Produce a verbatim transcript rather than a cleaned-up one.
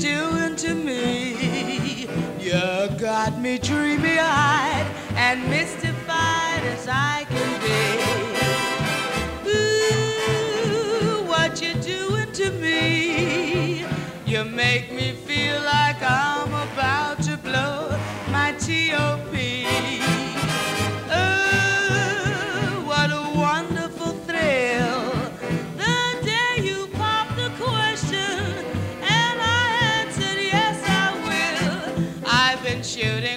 doing to me? You got me dreamy-eyed and mystified as I can be. Ooh, what you doing to me? You make me feel like I'm about to blow my T O P. Oh, what a wonderful thrill. The day you popped the question and I answered yes I will. I've been shooting